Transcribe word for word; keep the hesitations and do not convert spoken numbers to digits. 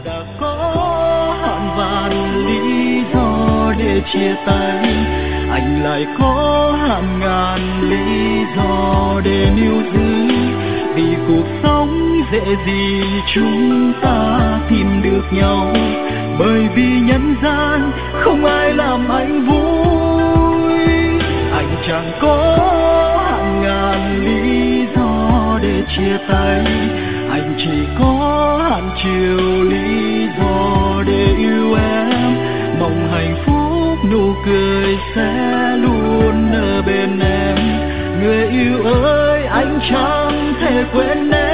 đã có hàng vạn lý do để chia tay, anh lại có hàng ngàn lý do để níu giữ. Vì cuộc sống dễ gì chúng ta tìm được nhau, bởi vì nhân gian không ai làm anh vui. Anh chẳng có hàng ngàn lý do để chia tay, anh chỉ có hàng triệu lý do để yêu em. Mong hạnh phúc nụ cười sẽ luôn ở bên em. Người yêu ơi, anh chẳng thể quên em.